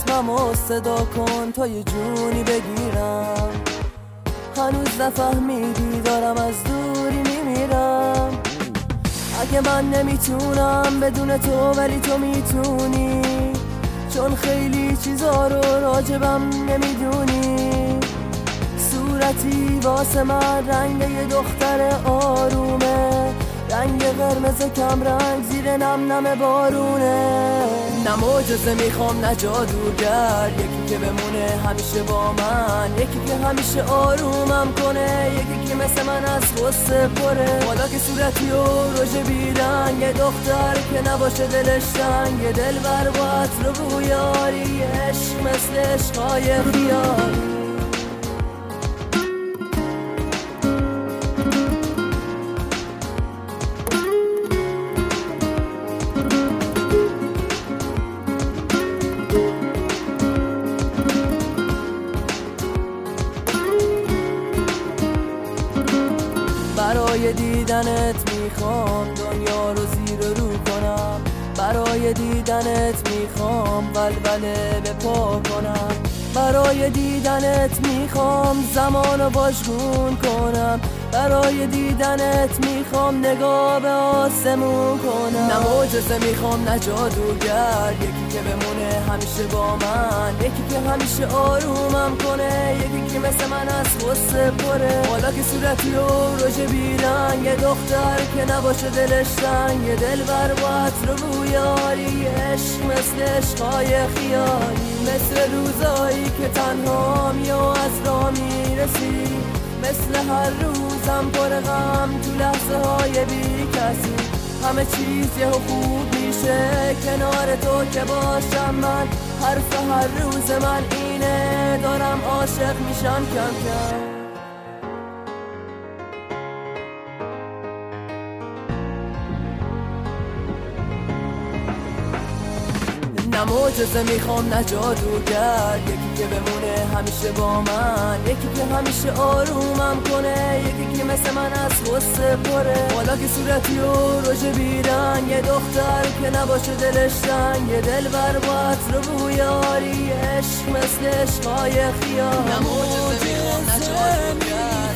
زخممو صدا کن تا یه جونی بگیرم. هنوز نفهمیدی دارم از دوری میمیرم. اگه من نمیتونم بدون تو ولی تو میتونی، چون خیلی چیزا رو راجبم نمیدونی. صورتی واسه من رنگ یه دختر آرومه، رنگ قرمز کم رنگ زیر نم نم بارونه. نه معجزه میخوام نه جادوگر، یکی که بمونه همیشه با من، یکی که همیشه آرومم کنه، یکی که مثل من از غصه پره. حالا که صورتی و رژ بیرنگ، یه دختر که نباشه دلش تنگ، یه دلبر با عطر و بویاری، عشق مثل عشقای خیالی. برای دیدنت میخوام دنیا رو زیر رو کنم، برای دیدنت میخوام ولوله به پا کنم، برای دیدنت میخوام زمانو واژگون کنم، برای دیدنت میخوام نگاه به آسمون کنم. نه معجزه میخوام نه جادوگر، یکی که بمونه همیشه با من، یکی که همیشه آرومم کنه، یکی که مثل من از غصه پره. حالا که صورتی و رژ بیرنگ، یه دختر که نباشه دلش تنگ، یه دلبر با عطر و بویاری، عشق مثل عشقای خیالی. مثل روزایی که تنهام یا از راه میرسی، مثل هر روزم پر غم تو لحظه های بی کسی. همه چیز یه خوب میشه کنار تو که باشم من، حرف هر روز من اینه دارم عاشق میشم کم کم. نه معجزه میخوام نه جادوگر، یکی که بمونه همیشه با من، یکی که همیشه آرومم کنه، یکی که مثل من از غصه پره. حالا که صورتی و رژ بیرنگ، یه دختر که نباشه دلش تنگ، یه دلبر با عطر و بویاری، عشق مثل عشقای خیال. نه معجزه میخوام نه جادوگر.